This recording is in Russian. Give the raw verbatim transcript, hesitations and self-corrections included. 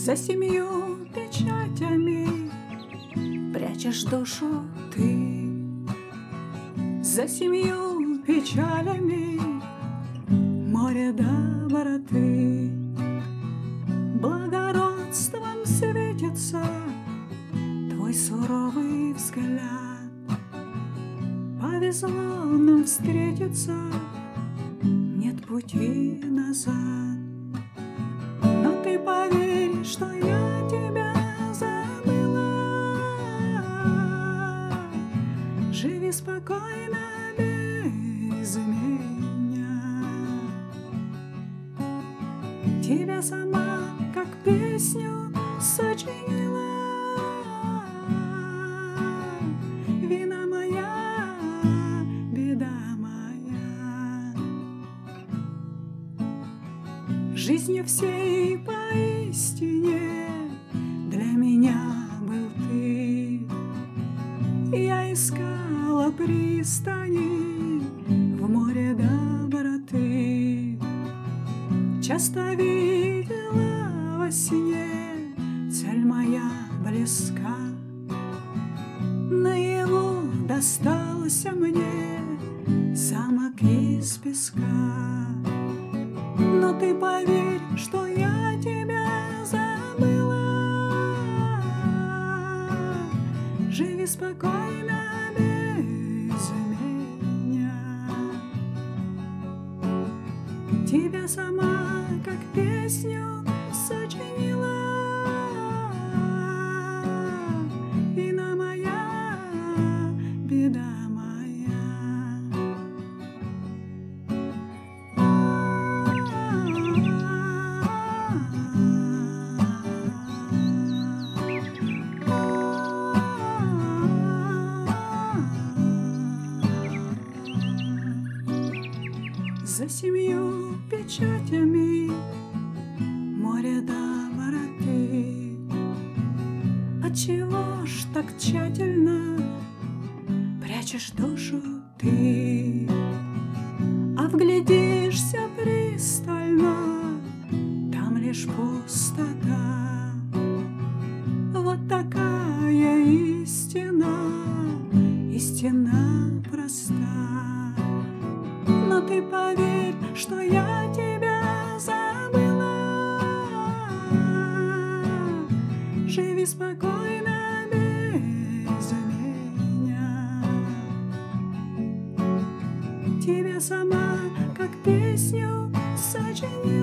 За семью печатями прячешь душу ты. За семью печалями море доброты. Благородством светится твой суровый взгляд. Повезло нам встретиться, нет пути назад. Но ты поверь, что я тебя забыла. Живи спокойно без меня. Тебя сама как песню сочинила. Вина моя, беда моя. Жизнью всей поистине для меня был ты. Я искала пристани в море доброты. Часто видела во сне, цель моя близка. Наяву достался мне замок из песка. Но ты поверь, что я тебя забыла. Живи спокойно без меня. Тебя сама как песню сочинила. Вина моя, беда моя. За семью печатями море доброты. Отчего ж так тщательно прячешь душу ты? А вглядишься пристально, там лишь пустота. Вот такая истина, истина проста. Но ты поверь, что я тебя забыла. Живи спокойно без меня. Тебя сама как песню сочинила.